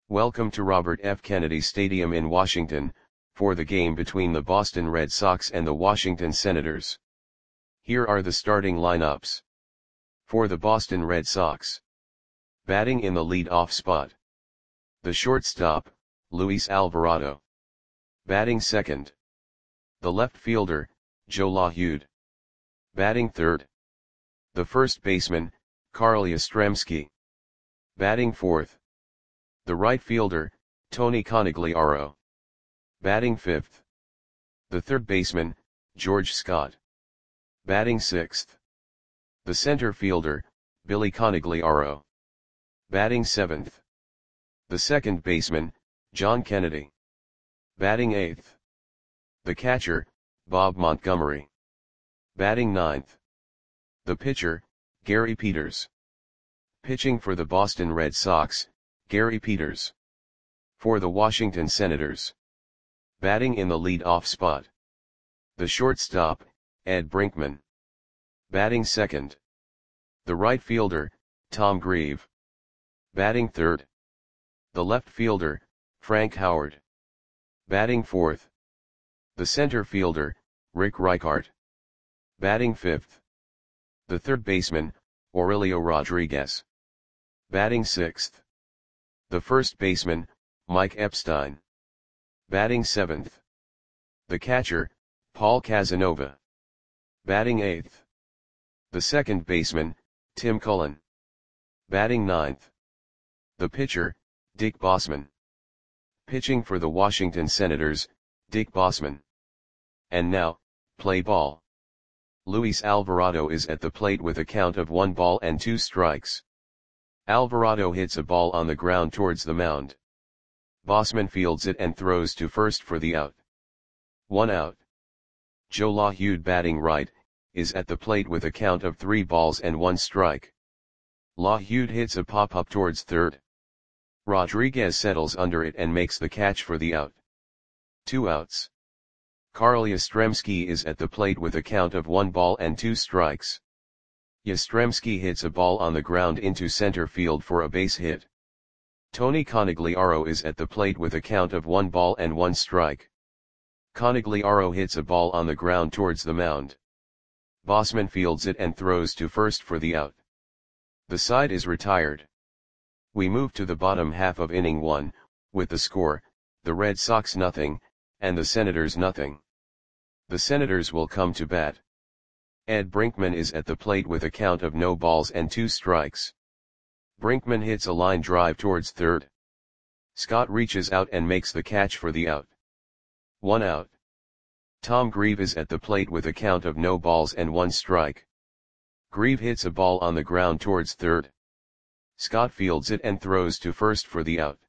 Welcome to Robert F. Kennedy Stadium in Washington, for the game between the Boston Red Sox and the Washington Senators. Here are the starting lineups. For the Boston Red Sox. Batting in the lead-off spot. The shortstop, Luis Alvarado. Batting second. The left fielder, Joe LaHeude. Batting third. The first baseman, Carl Yastrzemski. Batting fourth. The right fielder, Tony Conigliaro. Batting fifth. The third baseman, George Scott. Batting sixth. The center fielder, Billy Conigliaro. Batting seventh. The second baseman, John Kennedy. Batting eighth. The catcher, Bob Montgomery. Batting ninth. The pitcher, Gary Peters. Pitching for the Boston Red Sox, Gary Peters. For the Washington Senators. Batting in the lead-off spot. The shortstop, Ed Brinkman. Batting second. The right fielder, Tom Grieve. Batting third. The left fielder, Frank Howard. Batting fourth. The center fielder, Rick Reichart. Batting fifth. The third baseman, Aurelio Rodriguez. Batting sixth. The first baseman, Mike Epstein. Batting seventh. The catcher, Paul Casanova. Batting eighth. The second baseman, Tim Cullen. Batting ninth. The pitcher, Dick Bosman. Pitching for the Washington Senators, Dick Bosman. And now, play ball. Luis Alvarado is at the plate with a count of 1-2 strikes. Alvarado hits a ball on the ground towards the mound. Bosman fields it and throws to first for the out. 1 out. Joe LaHeude, batting right, is at the plate with a count of 3-1 strike. LaHeude hits a pop-up towards third. Rodriguez settles under it and makes the catch for the out. 2 outs. Carl Yastrzemski is at the plate with a count of 1-2 strikes. Yastrzemski hits a ball on the ground into center field for a base hit. Tony Conigliaro is at the plate with a count of 1-1 strike. Conigliaro hits a ball on the ground towards the mound. Bosman fields it and throws to first for the out. The side is retired. We move to the bottom half of inning 1, with the score, the Red Sox 0, and the Senators 0. The Senators will come to bat. Ed Brinkman is at the plate with a count of 0-2 strikes. Brinkman hits a line drive towards third. Scott reaches out and makes the catch for the out. 1 out. Tom Grieve is at the plate with a count of 0-1 strike. Grieve hits a ball on the ground towards third. Scott fields it and throws to first for the out.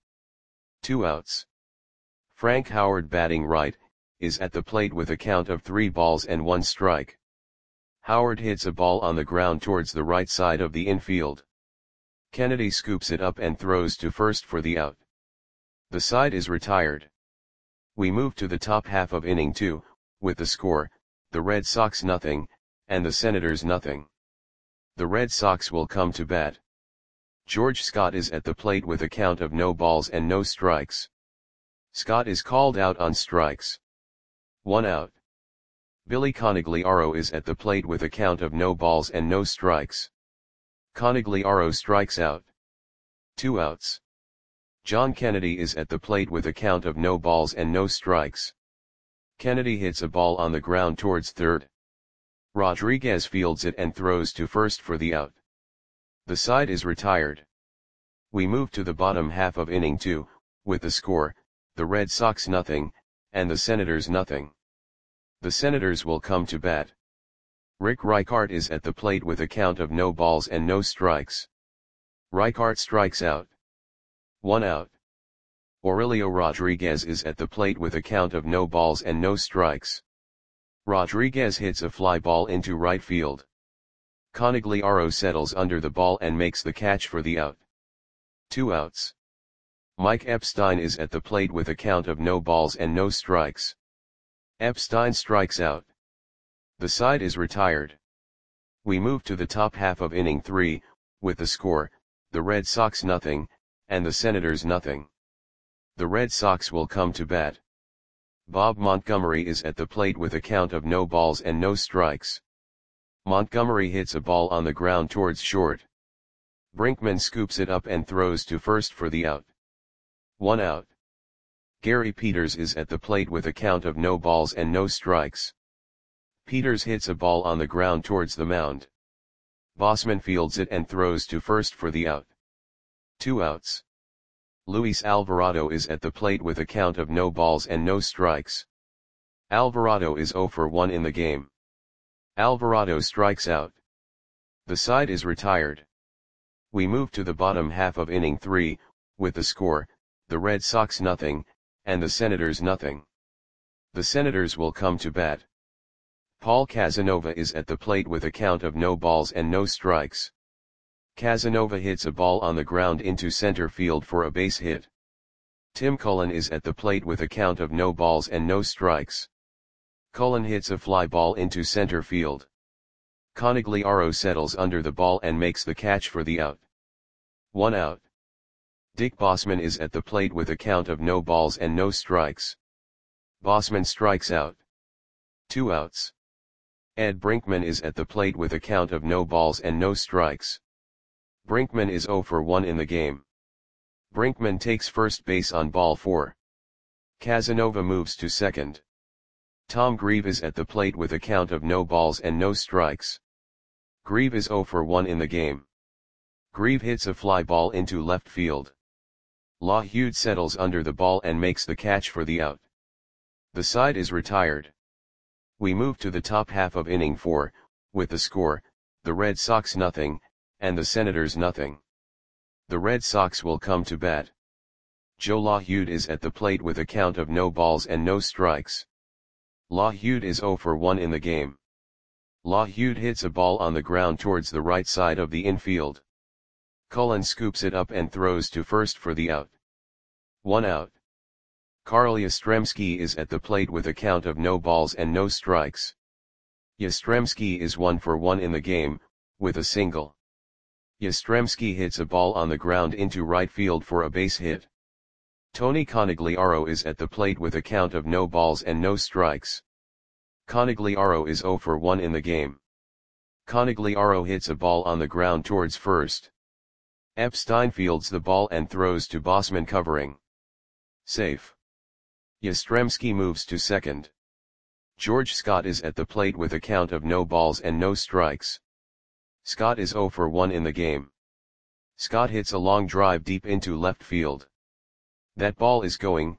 2 outs. Frank Howard, batting right, is at the plate with a count of 3-1 strike. Howard hits a ball on the ground towards the right side of the infield. Kennedy scoops it up and throws to first for the out. The side is retired. We move to the top half of inning 2, with the score, the Red Sox 0, and the Senators 0. The Red Sox will come to bat. George Scott is at the plate with a count of 0 strikes. Scott is called out on strikes. 1 out. Billy Conigliaro is at the plate with a count of 0 strikes. Conigliaro strikes out. 2 outs. John Kennedy is at the plate with a count of 0 strikes. Kennedy hits a ball on the ground towards third. Rodriguez fields it and throws to first for the out. The side is retired. We move to the bottom half of inning 2, with the score, the Red Sox 0, and the Senators 0. The Senators will come to bat. Rick Reichart is at the plate with a count of 0 strikes. Reichart strikes out. 1 out. Aurelio Rodriguez is at the plate with a count of 0 strikes. Rodriguez hits a fly ball into right field. Conigliaro settles under the ball and makes the catch for the out. 2 outs. Mike Epstein is at the plate with a count of 0 strikes. Epstein strikes out. The side is retired. We move to the top half of inning 3, with the score, the Red Sox 0, and the Senators 0. The Red Sox will come to bat. Bob Montgomery is at the plate with a count of no balls and no strikes. Montgomery hits a ball on the ground towards short. Brinkman scoops it up and throws to first for the out. 1 out. Gary Peters is at the plate with a count of no balls and no strikes. Peters hits a ball on the ground towards the mound. Bosman fields it and throws to first for the out. 2 outs. Luis Alvarado is at the plate with a count of no balls and no strikes. Alvarado is 0 for 1 in the game. Alvarado strikes out. The side is retired. We move to the bottom half of inning 3, with the score, the Red Sox nothing, and the Senators nothing. The Senators will come to bat. Paul Casanova is at the plate with a count of no balls and no strikes. Casanova hits a ball on the ground into center field for a base hit. Tim Cullen is at the plate with a count of no balls and no strikes. Cullen hits a fly ball into center field. Conigliaro settles under the ball and makes the catch for the out. 1 out. Dick Bosman is at the plate with a count of no balls and no strikes. Bosman strikes out. 2 outs. Ed Brinkman is at the plate with a count of no balls and no strikes. Brinkman is 0 for 1 in the game. Brinkman takes first base on ball 4. Casanova moves to second. Tom Grieve is at the plate with a count of no balls and no strikes. Grieve is 0 for 1 in the game. Grieve hits a fly ball into left field. LaHude settles under the ball and makes the catch for the out. The side is retired. We move to the top half of inning 4, with the score, the Red Sox nothing, and the Senators nothing. The Red Sox will come to bat. Joe LaHude is at the plate with a count of no balls and no strikes. LaHude is 0 for 1 in the game. LaHude hits a ball on the ground towards the right side of the infield. Cullen scoops it up and throws to first for the out. 1 out. Carl Yastrzemski is at the plate with a count of no balls and no strikes. Yastrzemski is 1 for 1 in the game, with a single. Yastrzemski hits a ball on the ground into right field for a base hit. Tony Conigliaro is at the plate with a count of no balls and no strikes. Conigliaro is 0 for 1 in the game. Conigliaro hits a ball on the ground towards first. Epstein fields the ball and throws to Bosman covering. Safe. Yastrzemski moves to second. George Scott is at the plate with a count of no balls and no strikes. Scott is 0 for 1 in the game. Scott hits a long drive deep into left field. That ball is gone.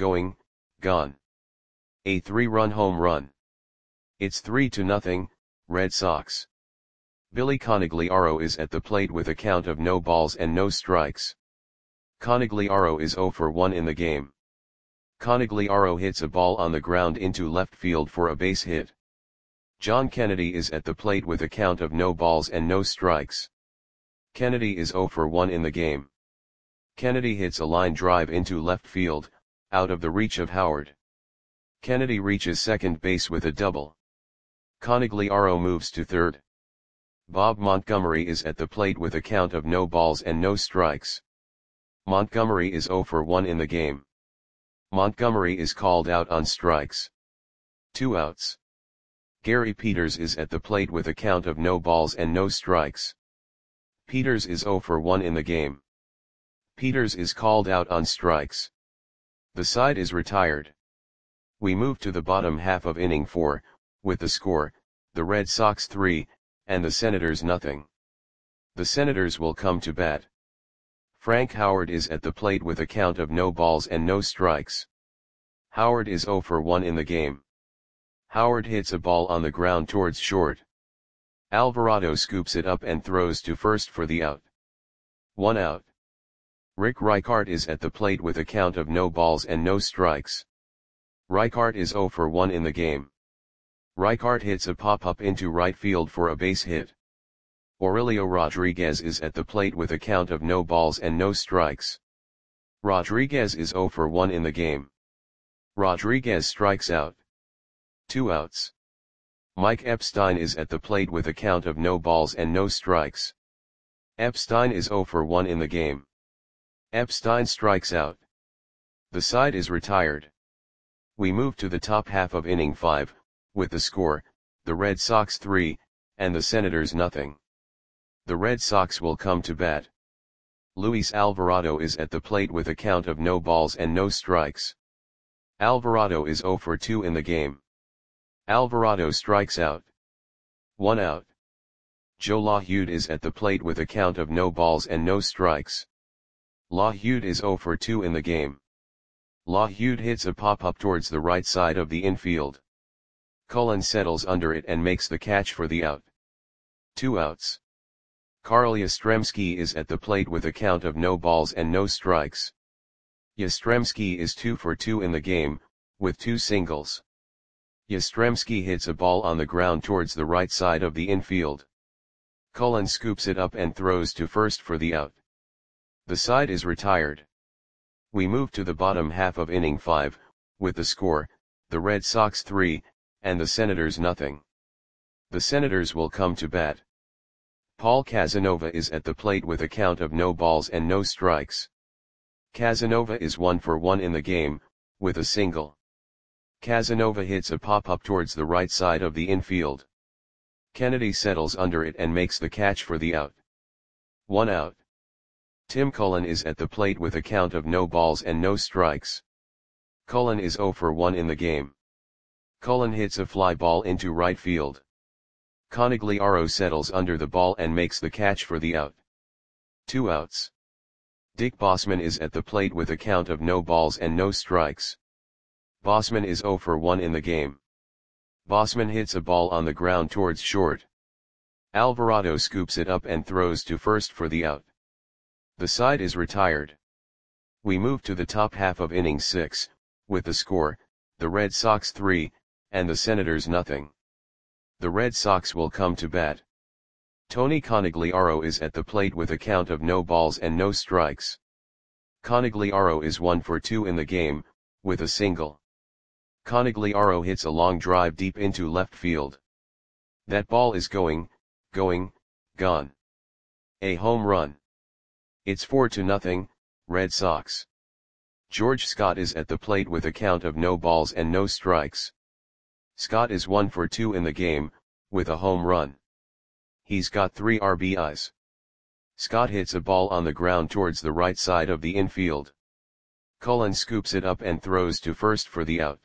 A 3-run home run. It's 3-0, Red Sox. Billy Conigliaro is at the plate with a count of no balls and no strikes. Conigliaro is 0 for 1 in the game. Conigliaro hits a ball on the ground into left field for a base hit. John Kennedy is at the plate with a count of no balls and no strikes. Kennedy is 0 for 1 in the game. Kennedy hits a line drive into left field, out of the reach of Howard. Kennedy reaches second base with a double. Conigliaro moves to third. Bob Montgomery is at the plate with a count of no balls and no strikes. Montgomery is 0 for 1 in the game. Montgomery is called out on strikes. 2 outs. Gary Peters is at the plate with a count of no balls and no strikes. Peters is 0 for 1 in the game. Peters is called out on strikes. The side is retired. We move to the bottom half of inning 4, with the score, the Red Sox 3, and the Senators nothing. The Senators will come to bat. Frank Howard is at the plate with a count of no balls and no strikes. Howard is 0 for 1 in the game. Howard hits a ball on the ground towards short. Alvarado scoops it up and throws to first for the out. 1 out. Rick Reichart is at the plate with a count of no balls and no strikes. Reichart is 0 for 1 in the game. Reichart hits a pop-up into right field for a base hit. Aurelio Rodriguez is at the plate with a count of no balls and no strikes. Rodriguez is 0 for 1 in the game. Rodriguez strikes out. 2 outs. Mike Epstein is at the plate with a count of no balls and no strikes. Epstein is 0 for 1 in the game. Epstein strikes out. The side is retired. We move to the top half of inning 5, with the score, the Red Sox 3, and the Senators nothing. The Red Sox will come to bat. Luis Alvarado is at the plate with a count of no balls and no strikes. Alvarado is 0 for 2 in the game. Alvarado strikes out. 1 out. Joe LaHude is at the plate with a count of no balls and no strikes. LaHude is 0 for 2 in the game. LaHude hits a pop-up towards the right side of the infield. Cullen settles under it and makes the catch for the out. 2 outs. Carl Yastrzemski is at the plate with a count of no balls and no strikes. Yastrzemski is 2 for 2 in the game, with 2 singles. Yastrzemski hits a ball on the ground towards the right side of the infield. Cullen scoops it up and throws to first for the out. The side is retired. We move to the bottom half of inning 5, with the score, the Red Sox 3, and the Senators nothing. The Senators will come to bat. Paul Casanova is at the plate with a count of no balls and no strikes. Casanova is 1 for 1 in the game, with a single. Casanova hits a pop-up towards the right side of the infield. Kennedy settles under it and makes the catch for the out. 1 out. Tim Cullen is at the plate with a count of no balls and no strikes. Cullen is 0 for 1 in the game. Cullen hits a fly ball into right field. Conigliaro settles under the ball and makes the catch for the out. 2 outs. Dick Bosman is at the plate with a count of no balls and no strikes. Bosman is 0 for 1 in the game. Bosman hits a ball on the ground towards short. Alvarado scoops it up and throws to first for the out. The side is retired. We move to the top half of inning 6, with the score, the Red Sox 3, and the Senators nothing. The Red Sox will come to bat. Tony Conigliaro is at the plate with a count of no balls and no strikes. Conigliaro is 1 for 2 in the game, with a single. Conigliaro hits a long drive deep into left field. That ball is gone. A home run. It's 4-0, Red Sox. George Scott is at the plate with a count of no balls and no strikes. Scott is 1 for 2 in the game, with a home run. He's got 3 RBIs. Scott hits a ball on the ground towards the right side of the infield. Cullen scoops it up and throws to first for the out.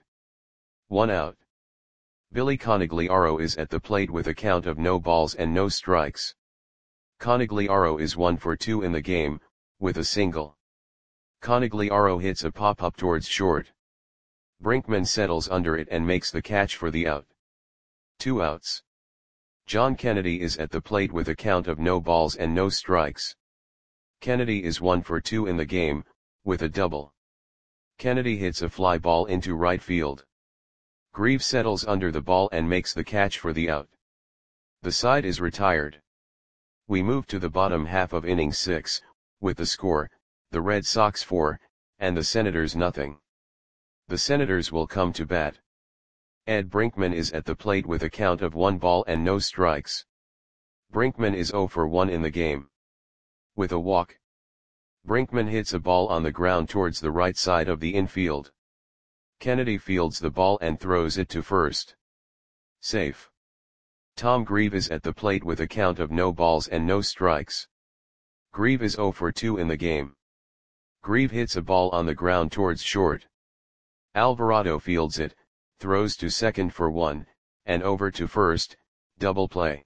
1 out. Billy Conigliaro is at the plate with a count of no balls and no strikes. Conigliaro is 1 for 2 in the game, with a single. Conigliaro hits a pop-up towards short. Brinkman settles under it and makes the catch for the out. 2 outs. John Kennedy is at the plate with a count of no balls and no strikes. Kennedy is 1 for 2 in the game, with a double. Kennedy hits a fly ball into right field. Greaves settles under the ball and makes the catch for the out. The side is retired. We move to the bottom half of inning 6, with the score, the Red Sox 4, and the Senators nothing. The Senators will come to bat. Ed Brinkman is at the plate with a count of 1 ball and no strikes. Brinkman is 0 for 1 in the game. With a walk. Brinkman hits a ball on the ground towards the right side of the infield. Kennedy fields the ball and throws it to first. Safe. Tom Grieve is at the plate with a count of no balls and no strikes. Grieve is 0 for 2 in the game. Grieve hits a ball on the ground towards short. Alvarado fields it, throws to second for 1, and over to first, double play.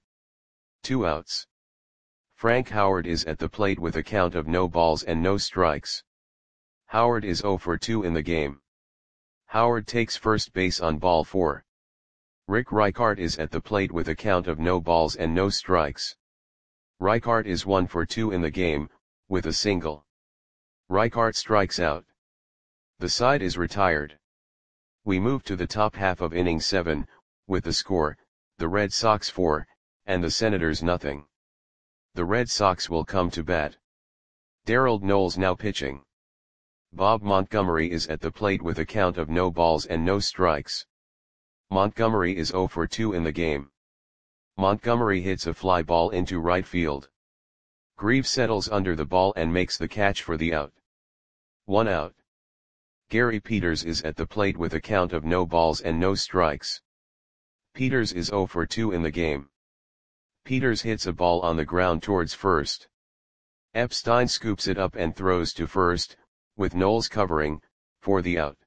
2 outs. Frank Howard is at the plate with a count of no balls and no strikes. Howard is 0 for 2 in the game. Howard takes first base on ball 4. Rick Reichart is at the plate with a count of no balls and no strikes. Reichart is 1 for 2 in the game, with a single. Reichart strikes out. The side is retired. We move to the top half of inning 7, with the score, the Red Sox 4, and the Senators nothing. The Red Sox will come to bat. Darrell Knowles now pitching. Bob Montgomery is at the plate with a count of no balls and no strikes. Montgomery is 0 for 2 in the game. Montgomery hits a fly ball into right field. Greaves settles under the ball and makes the catch for the out. 1 out. Gary Peters is at the plate with a count of no balls and no strikes. Peters is 0 for 2 in the game. Peters hits a ball on the ground towards first. Epstein scoops it up and throws to first, with Knowles covering, for the out.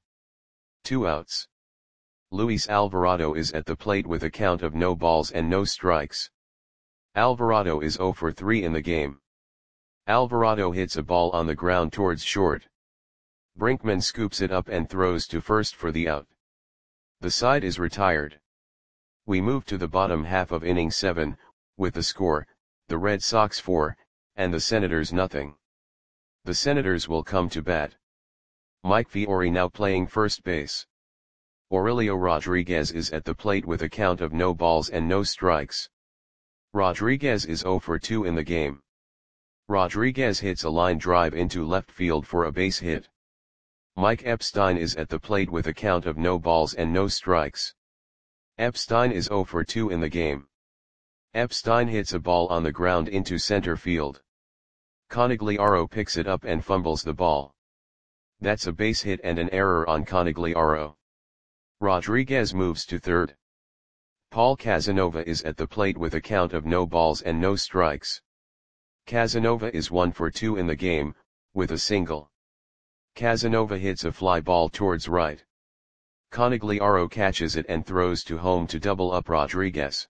2 outs. Luis Alvarado is at the plate with a count of no balls and no strikes. Alvarado is 0 for 3 in the game. Alvarado hits a ball on the ground towards short. Brinkman scoops it up and throws to first for the out. The side is retired. We move to the bottom half of inning 7, with the score, the Red Sox 4, and the Senators nothing. The Senators will come to bat. Mike Fiore now playing first base. Aurelio Rodriguez is at the plate with a count of no balls and no strikes. Rodriguez is 0 for 2 in the game. Rodriguez hits a line drive into left field for a base hit. Mike Epstein is at the plate with a count of no balls and no strikes. Epstein is 0 for 2 in the game. Epstein hits a ball on the ground into center field. Conigliaro picks it up and fumbles the ball. That's a base hit and an error on Conigliaro. Rodriguez moves to third. Paul Casanova is at the plate with a count of no balls and no strikes. Casanova is 1 for 2 in the game, with a single. Casanova hits a fly ball towards right. Conigliaro catches it and throws to home to double up Rodriguez.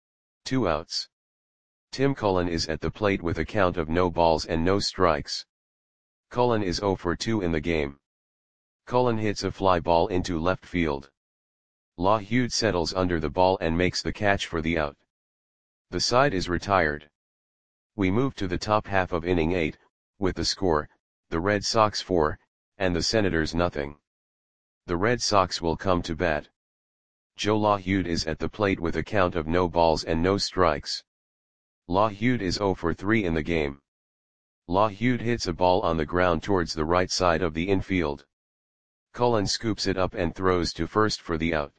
2 outs. Tim Cullen is at the plate with a count of no balls and no strikes. Cullen is 0 for 2 in the game. Cullen hits a fly ball into left field. LaHude settles under the ball and makes the catch for the out. The side is retired. We move to the top half of inning 8, with the score, the Red Sox 4, and the Senators nothing. The Red Sox will come to bat. Joe LaHude is at the plate with a count of no balls and no strikes. LaHude is 0 for 3 in the game. LaHude hits a ball on the ground towards the right side of the infield. Cullen scoops it up and throws to first for the out.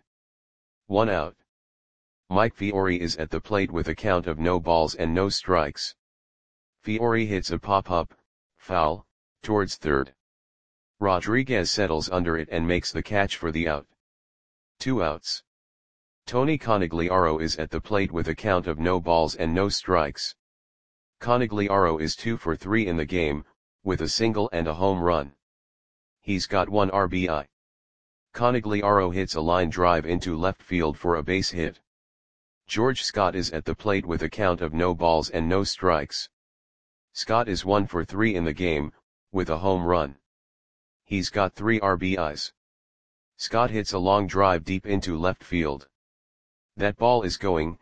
1 out. Mike Fiore is at the plate with a count of no balls and no strikes. Fiore hits a pop-up, foul, towards third. Rodriguez settles under it and makes the catch for the out. 2 outs. Tony Conigliaro is at the plate with a count of no balls and no strikes. Conigliaro is 2 for 3 in the game, with a single and a home run. He's got 1 RBI. Conigliaro hits a line drive into left field for a base hit. George Scott is at the plate with a count of no balls and no strikes. Scott is 1 for 3 in the game, with a home run. He's got 3 RBIs. Scott hits a long drive deep into left field. That ball is gone.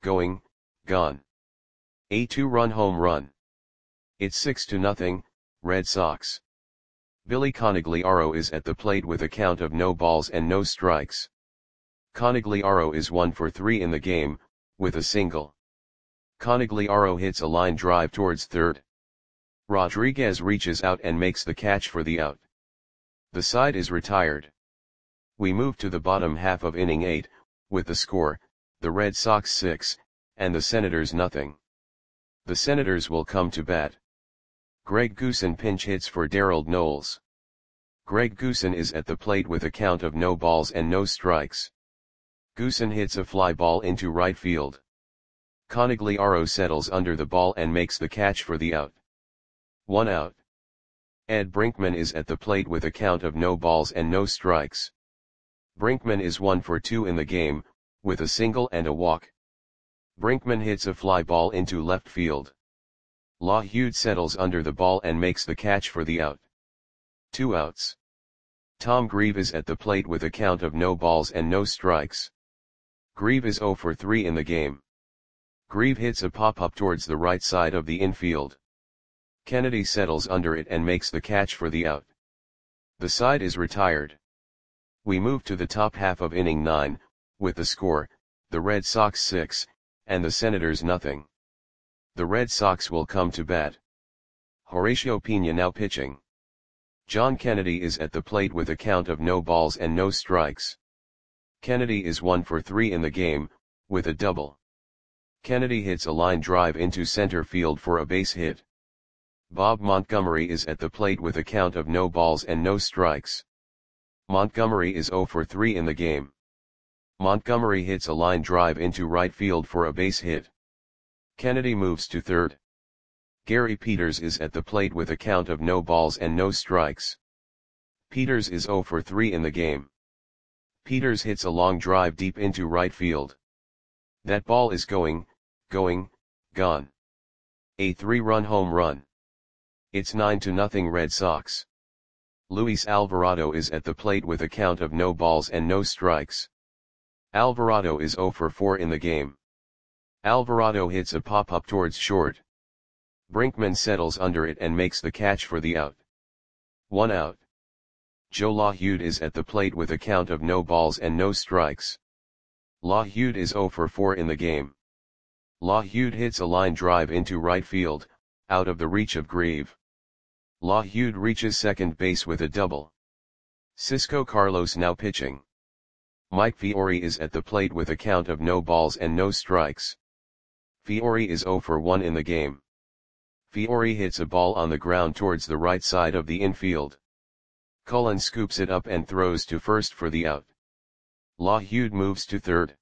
A 2-run home run. It's 6-0, Red Sox. Billy Conigliaro is at the plate with a count of no balls and no strikes. Conigliaro is 1 for 3 in the game, with a single. Conigliaro hits a line drive towards third. Rodriguez reaches out and makes the catch for the out. The side is retired. We move to the bottom half of inning 8, with the score, the Red Sox 6, and the Senators nothing. The Senators will come to bat. Greg Goosen pinch hits for Darold Knowles. Greg Goosen is at the plate with a count of no balls and no strikes. Goosen hits a fly ball into right field. Conigliaro settles under the ball and makes the catch for the out. 1 out. Ed Brinkman is at the plate with a count of no balls and no strikes. Brinkman is 1 for 2 in the game, with a single and a walk. Brinkman hits a fly ball into left field. LaHude settles under the ball and makes the catch for the out. 2 outs. Tom Grieve is at the plate with a count of no balls and no strikes. Grieve is 0 for 3 in the game. Grieve hits a pop-up towards the right side of the infield. Kennedy settles under it and makes the catch for the out. The side is retired. We move to the top half of inning 9, with the score, the Red Sox 6, and the Senators nothing. The Red Sox will come to bat. Horacio Pena now pitching. John Kennedy is at the plate with a count of no balls and no strikes. Kennedy is 1 for 3 in the game, with a double. Kennedy hits a line drive into center field for a base hit. Bob Montgomery is at the plate with a count of no balls and no strikes. Montgomery is 0 for 3 in the game. Montgomery hits a line drive into right field for a base hit. Kennedy moves to third. Gary Peters is at the plate with a count of no balls and no strikes. Peters is 0 for 3 in the game. Peters hits a long drive deep into right field. That ball is going, gone. A 3-run home run. It's 9-0 Red Sox. Luis Alvarado is at the plate with a count of no balls and no strikes. Alvarado is 0 for 4 in the game. Alvarado hits a pop-up towards short. Brinkman settles under it and makes the catch for the out. 1 out. Joe LaHude is at the plate with a count of no balls and no strikes. LaHude is 0 for 4 in the game. LaHude hits a line drive into right field, out of the reach of Grieve. LaHude reaches second base with a double. Cisco Carlos now pitching. Mike Fiore is at the plate with a count of no balls and no strikes. Fiore is 0 for 1 in the game. Fiore hits a ball on the ground towards the right side of the infield. Cullen scoops it up and throws to first for the out. LaHude moves to third.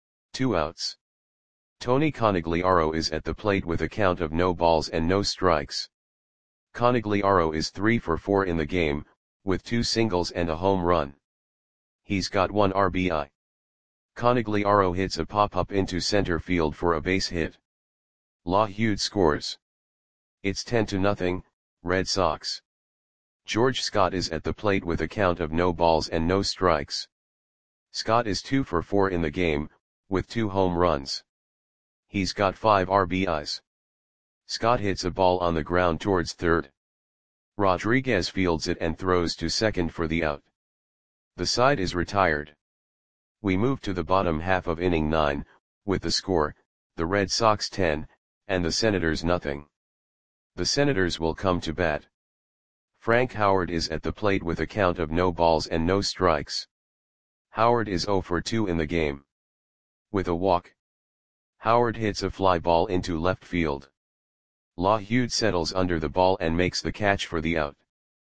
2 outs. Tony Conigliaro is at the plate with a count of no balls and no strikes. Conigliaro is 3 for 4 in the game, with 2 singles and a home run. He's got 1 RBI. Conigliaro hits a pop-up into center field for a base hit. LaHude scores. It's 10-0, Red Sox. George Scott is at the plate with a count of no balls and no strikes. Scott is 2 for 4 in the game, with 2 home runs. He's got 5 RBIs. Scott hits a ball on the ground towards third. Rodriguez fields it and throws to second for the out. The side is retired. We move to the bottom half of inning 9, with the score, the Red Sox 10, and the Senators nothing. The Senators will come to bat. Frank Howard is at the plate with a count of no balls and no strikes. Howard is 0 for 2 in the game. With a walk, Howard hits a fly ball into left field. LaHude settles under the ball and makes the catch for the out.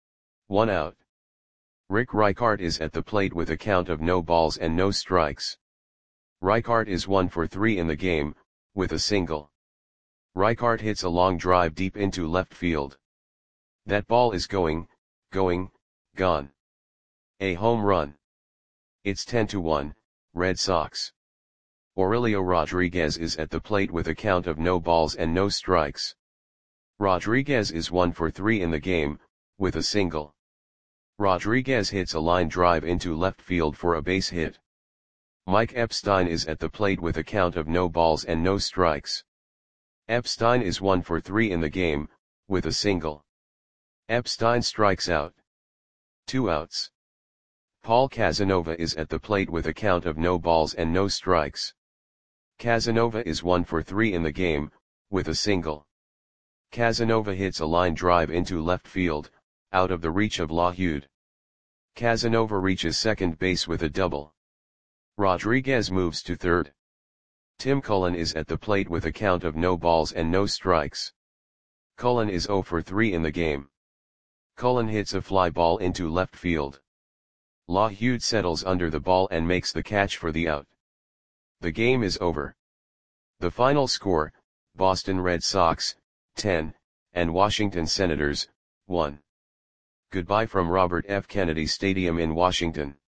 1 out. Rick Reichart is at the plate with a count of no balls and no strikes. Reichart is 1 for 3 in the game, with a single. Reichart hits a long drive deep into left field. That ball is going, gone. A home run. It's 10-1, Red Sox. Aurelio Rodriguez is at the plate with a count of no balls and no strikes. Rodriguez is 1 for 3 in the game, with a single. Rodriguez hits a line drive into left field for a base hit. Mike Epstein is at the plate with a count of no balls and no strikes. Epstein is 1 for 3 in the game, with a single. Epstein strikes out. 2 outs. Paul Casanova is at the plate with a count of no balls and no strikes. Casanova is 1 for 3 in the game, with a single. Casanova hits a line drive into left field, out of the reach of LaHude. Casanova reaches second base with a double. Rodriguez moves to third. Tim Cullen is at the plate with a count of no balls and no strikes. Cullen is 0 for 3 in the game. Cullen hits a fly ball into left field. LaHude settles under the ball and makes the catch for the out. The game is over. The final score, Boston Red Sox, 10, and Washington Senators, 1. Goodbye from Robert F. Kennedy Stadium in Washington.